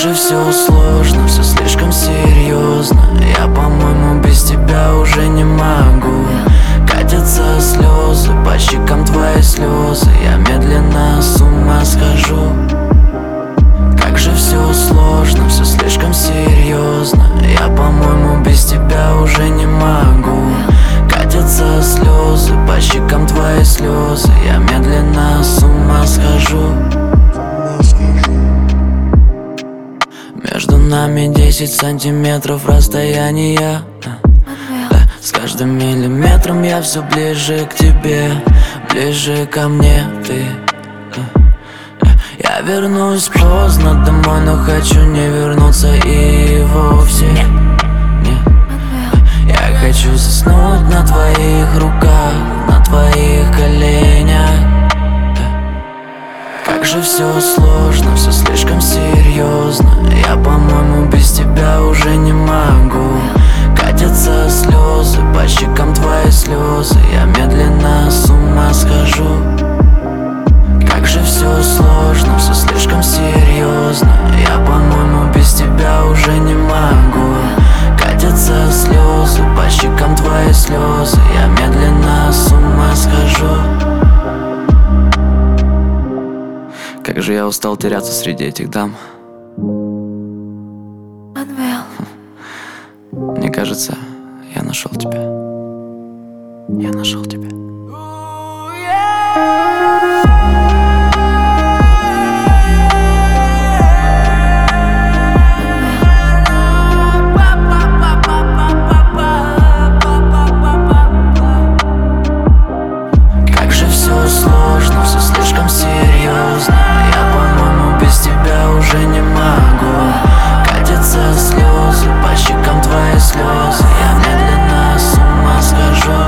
же все сложно, все слишком серьезно. Я, по-моему, без тебя уже не могу. Катятся слезы, по щекам твои слезы. Я медленно с ума схожу. Как же все сложно, все слишком серьезно. Я, по-моему, без тебя уже не могу. Катятся слезы, по щекам твои слезы. Я медленно с ума схожу. Между нами 10 сантиметров расстояния. С каждым миллиметром я все ближе к тебе, ближе ко мне ты. Я вернусь поздно домой, но хочу не вернуться и вовсе. Я хочу заснуть на твоих руках, на твоих коленях. Как же все сложно, все слишком серьезно. Я, по-моему, без тебя уже не могу. Катятся слезы, по щекам твои слезы. Я медленно с ума схожу. Как же все сложно, все слишком серьезно. Я, по-моему, без тебя уже не могу. Катятся слезы, по щекам твои слезы. Я медленно с ума схожу. Как же я устал теряться среди этих дам. Манвел. Мне кажется, я нашел тебя. Я нашел тебя. Как же все сложно, все слишком серьезно. Я, по-моему, без тебя уже не могу. Катятся слезы, по щекам твои слезы. Я медленно с ума схожу.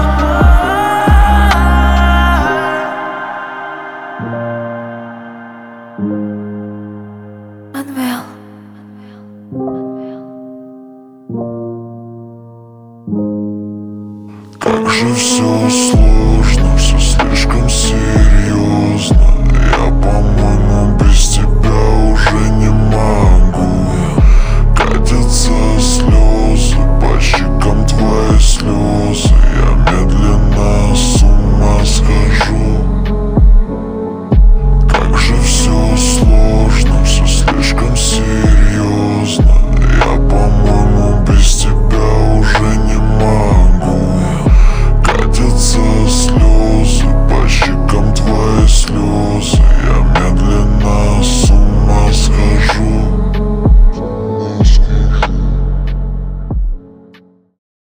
Манвел. Как же все сложно, все слишком серьезно.